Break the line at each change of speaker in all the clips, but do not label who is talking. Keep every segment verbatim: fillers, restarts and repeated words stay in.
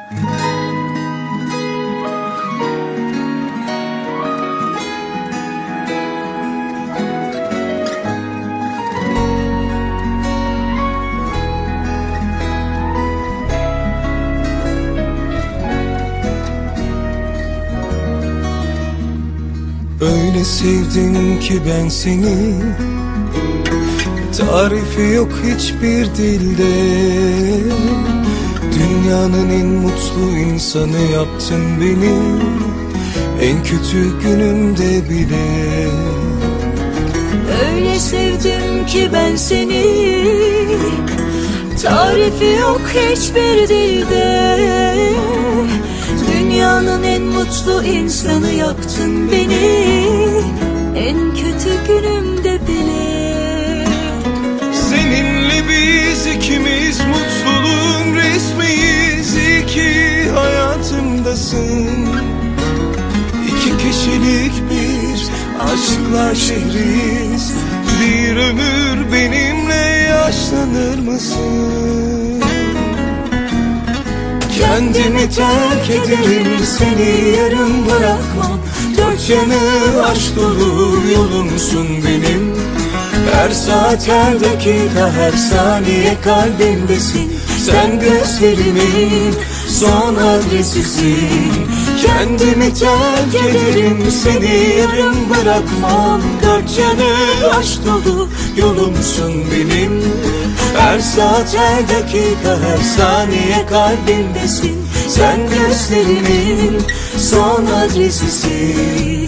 Öyle sevdim ki ben seni, tarifi yok hiçbir dilde. Dünyanın en mutlu insanı yaptın beni, en kötü günümde bile.
Öyle sevdim ki ben seni, tarifi yok hiçbir dilde. Dünyanın en mutlu insanı yaptın beni, en kötü günümde bile.
Seninle biz ikimiz mutluluğun resmiyiz. İyi ki hayatımdasın. İki kişilik bir aşklar şehriyiz. Bir ömür benimle yaşlanır mısın? Kendimi terk ederim, seni yarım bırakmam. Dört yanı aşk dolu yolumsun benim. Her saat, her dakika, her saniye kalbimdesin. Sen gözlerimin son adresisin. Kendimi terk ederim, seni yarım bırakmam. Dört yanı aşk dolu yolumsun benim. Her saat, her dakika, her saniye kalbimdesin. Sen gözlerimin son adresisin.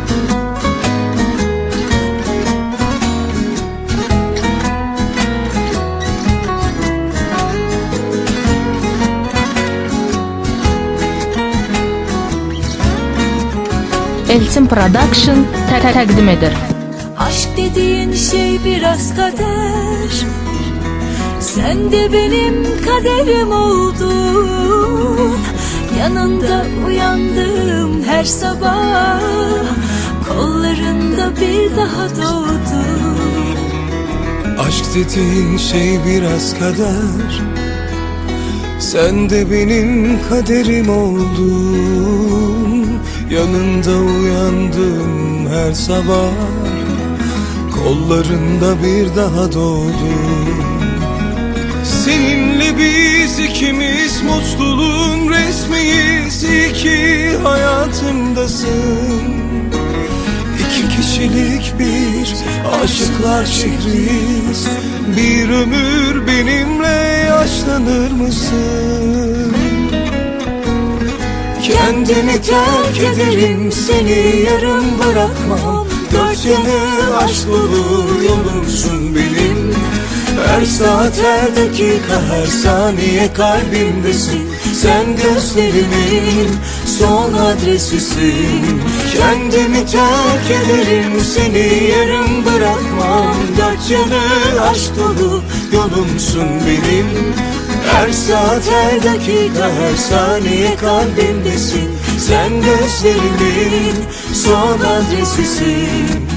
Elçin Production təqdim edir.
Aşk dediğin şey biraz kader. Sen de benim kaderim oldun. Yanında uyandım her sabah. Kollarında bir daha doğdum.
Aşk dediğin şey biraz kader. Sen de benim kaderim oldun. Yanında uyandım her sabah. Kollarında bir daha doğdum. Seninle biz ikimiz mutluluğun resmiyiz. İyi ki hayatımdasın. İki kişilik bir aşıklar şehriyiz. Bir ömür benimle yaşlanır mısın? Kendimi terk ederim, seni yarım bırakmam. Dört yanı aşk dolu yolumsun benim. Her saat, her dakika, her saniye kalbimdesin. Sen gözlerimin son adresisin. Kendimi terk ederim, seni yarım bırakmam. Dört yanı aşk dolu yolumsun benim. Her saat, her dakika, her saniye kalbimdesin. Sen gözlerimin son adresisin.